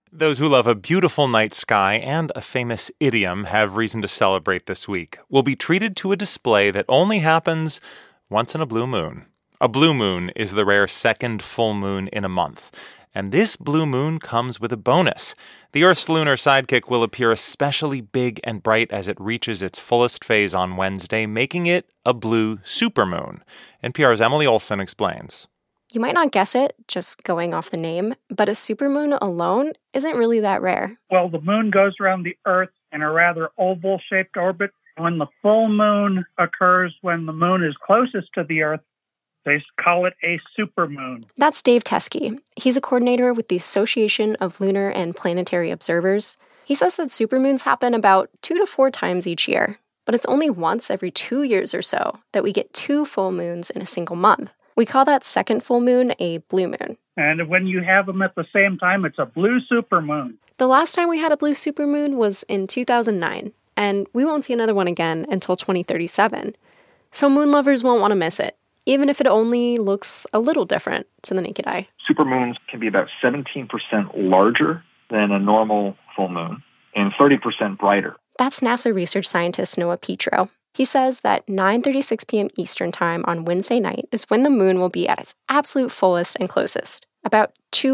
Those who love a beautiful night sky and a famous idiom have reason to celebrate this week. Will be treated to a display that only happens once in a blue moon. A blue moon is the rare second full moon in a month. And this blue moon comes with a bonus. The Earth's lunar sidekick will appear especially big and bright as it reaches its fullest phase on Wednesday, making it a blue supermoon. NPR's Emily Olson explains. You might not guess it, just going off the name, but a supermoon alone isn't really that rare. Well, the moon goes around the Earth in a rather oval-shaped orbit. When the full moon occurs when the moon is closest to the Earth, they call it a supermoon. That's Dave Teskey. He's a coordinator with the Association of Lunar and Planetary Observers. He says that supermoons happen about 2 to 4 times each year, but it's only once every 2 years or so that we get 2 full moons in a single month. We call that second full moon a blue moon. And when you have them at the same time, it's a blue supermoon. The last time we had a blue supermoon was in 2009, and we won't see another one again until 2037. So moon lovers won't want to miss it, even if it only looks a little different to the naked eye. Supermoons can be about 17% larger than a normal full moon and 30% brighter. That's NASA research scientist Noah Petro. He says that 9:36 p.m. Eastern Time on Wednesday night is when the moon will be at its absolute fullest and closest, about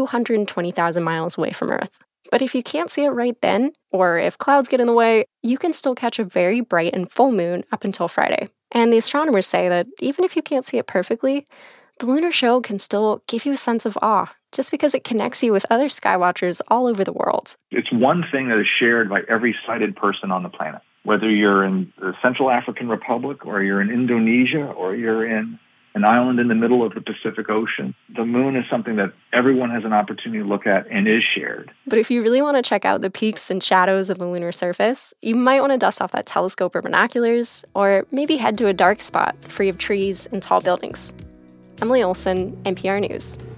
220,000 miles away from Earth. But if you can't see it right then, or if clouds get in the way, you can still catch a very bright and full moon up until Friday. And the astronomers say that even if you can't see it perfectly, the lunar show can still give you a sense of awe, just because it connects you with other skywatchers all over the world. It's one thing that is shared by every sighted person on the planet. Whether you're in the Central African Republic, or you're in Indonesia, or you're in an island in the middle of the Pacific Ocean, the moon is something that everyone has an opportunity to look at and is shared. But if you really want to check out the peaks and shadows of the lunar surface, you might want to dust off that telescope or binoculars, or maybe head to a dark spot free of trees and tall buildings. Emily Olson, NPR News.